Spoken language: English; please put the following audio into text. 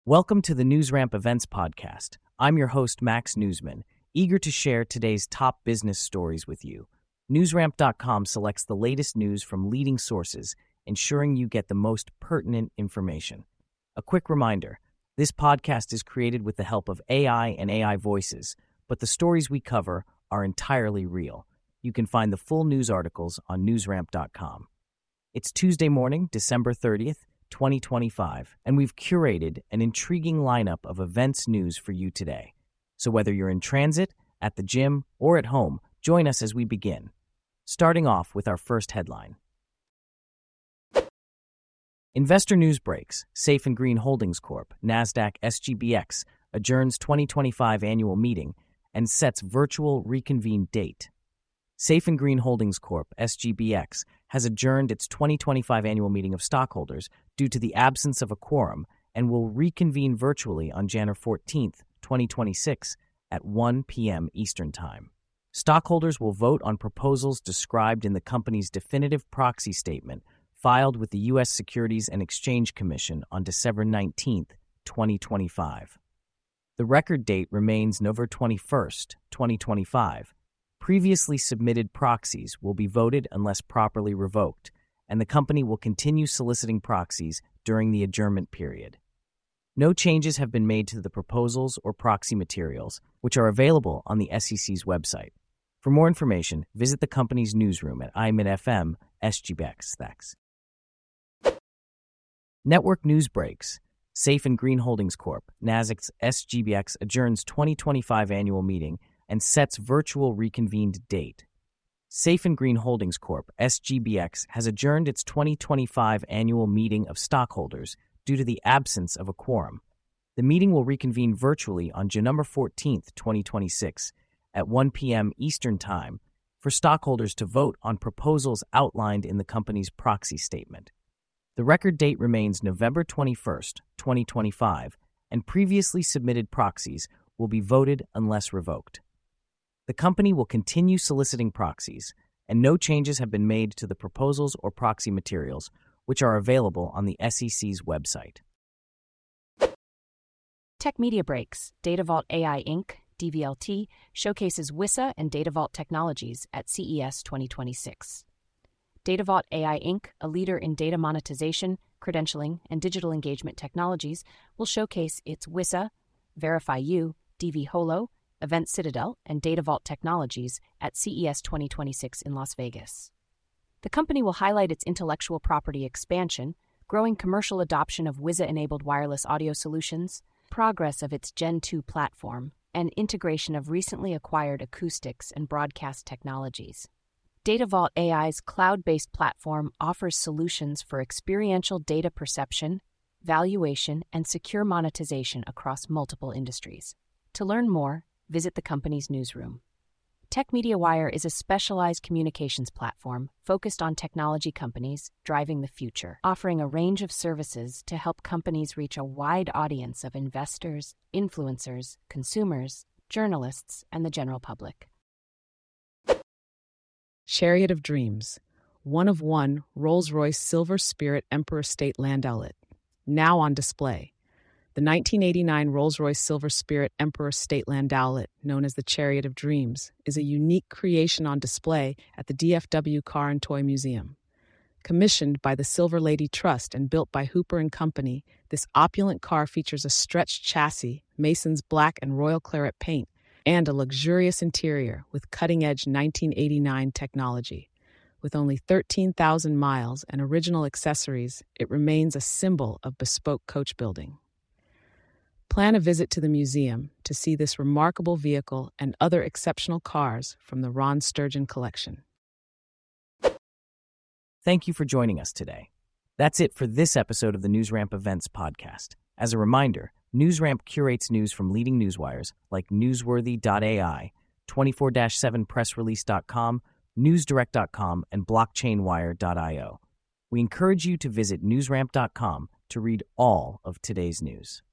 Welcome to the NewsRamp Events Podcast. I'm your host, Max Newsman, eager to share today's top business stories with you. NewsRamp.com selects the latest news from leading sources, ensuring you get the most pertinent information. A quick reminder, this podcast is created with the help of AI and AI voices, but the stories we cover are entirely real. You can find the full news articles on NewsRamp.com. It's Tuesday morning, December 30th, 2025, and we've curated an intriguing lineup of events news for you today. So whether you're in transit, at the gym, or at home, join us as we begin. Starting off with our first headline. Investor news breaks. Safe and Green Holdings Corp., NASDAQ SGBX, adjourns 2025 annual meeting and sets virtual reconvene date. Safe and Green Holdings Corp., SGBX, has adjourned its 2025 annual meeting of stockholders due to the absence of a quorum and will reconvene virtually on January 14, 2026 at 1 p.m. Eastern Time. Stockholders will vote on proposals described in the company's definitive proxy statement filed with the U.S. Securities and Exchange Commission on December 19, 2025. The record date remains November 21, 2025. Previously submitted proxies will be voted unless properly revoked, and the company will continue soliciting proxies during the adjournment period. No changes have been made to the proposals or proxy materials, which are available on the SEC's website. For more information, visit the company's newsroom at IMID-FM SGBX. Thanks. Network news breaks. Safe and Green Holdings Corp., NASDAQ SGBX, adjourns 2025 annual meeting and sets virtual reconvened date. Safe and Green Holdings Corp., SGBX, has adjourned its 2025 annual meeting of stockholders due to the absence of a quorum. The meeting will reconvene virtually on January 14, 2026, at 1 p.m. Eastern Time for stockholders to vote on proposals outlined in the company's proxy statement. The record date remains November 21, 2025, and previously submitted proxies will be voted unless revoked. The company will continue soliciting proxies, and no changes have been made to the proposals or proxy materials, which are available on the SEC's website. Tech Media Breaks. DataVault AI Inc., DVLT, showcases WISA and DataVault technologies at CES 2026. DataVault AI Inc., a leader in data monetization, credentialing, and digital engagement technologies, will showcase its WISA, VerifyU, DV Holo, Event Citadel, and DataVault technologies at CES 2026 in Las Vegas. The company will highlight its intellectual property expansion, growing commercial adoption of WISA-enabled wireless audio solutions, progress of its Gen 2 platform, and integration of recently acquired acoustics and broadcast technologies. DataVault AI's cloud-based platform offers solutions for experiential data perception, valuation, and secure monetization across multiple industries. To learn more, visit the company's newsroom. Tech Media Wire is a specialized communications platform focused on technology companies driving the future, offering a range of services to help companies reach a wide audience of investors, influencers, consumers, journalists, and the general public. Chariot of Dreams, one of one Rolls-Royce Silver Spirit Emperor State Land Outlet, now on display. The 1989 Rolls-Royce Silver Spirit Emperor State Landaulet, known as the Chariot of Dreams, is a unique creation on display at the DFW Car and Toy Museum. Commissioned by the Silver Lady Trust and built by Hooper & Company, this opulent car features a stretched chassis, Mason's black and royal claret paint, and a luxurious interior with cutting-edge 1989 technology. With only 13,000 miles and original accessories, it remains a symbol of bespoke coach building. Plan a visit to the museum to see this remarkable vehicle and other exceptional cars from the Ron Sturgeon collection. Thank you for joining us today. That's it for this episode of the NewsRamp Events Podcast. As a reminder, NewsRamp curates news from leading newswires like Newsworthy.ai, 24-7pressrelease.com, NewsDirect.com, and BlockchainWire.io. We encourage you to visit NewsRamp.com to read all of today's news.